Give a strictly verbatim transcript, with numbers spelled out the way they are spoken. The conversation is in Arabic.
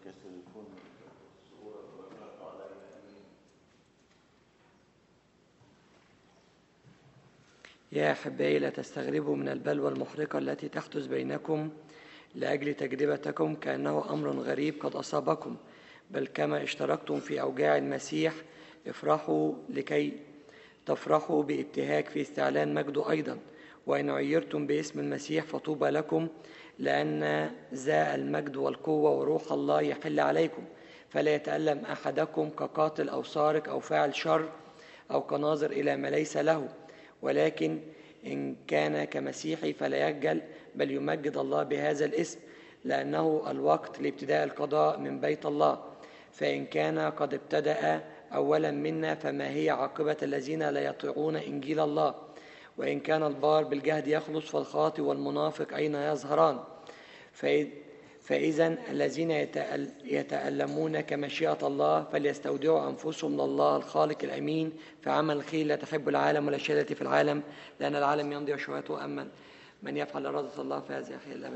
يا أحبائي، لا تستغربوا من البلوى المحرقة التي تحدث بينكم لأجل تجربتكم كأنه أمر غريب قد أصابكم، بل كما اشتركتم في أوجاع المسيح افرحوا لكي تفرحوا بابتهاج في استعلان مجده أيضا. وإن عيرتم باسم المسيح فطوبى لكم، لأن ذا المجد والقوة وروح الله يحل عليكم. فلا يتألم أحدكم كقاتل أو سارق أو فاعل شر أو كناظر إلى ما ليس له، ولكن إن كان كمسيحي فلا يخجل، بل يمجد الله بهذا الاسم، لأنه الوقت لابتداء القضاء من بيت الله. فإن كان قد ابتدأ أولا منا، فما هي عاقبة الذين لا يطيعون إنجيل الله؟ وإن كان البار بالجهد يخلص، فالخاطئ والمنافق أين يظهران؟ فإذا الذين يتألمون كمشيئة الله فليستودعوا أنفسهم لله الخالق الأمين في عمل الخير، لا تحب العالم ولا الشهادة في العالم، لأن العالم يمضي وشهوته، أما من يفعل إرادة الله فهذا خير.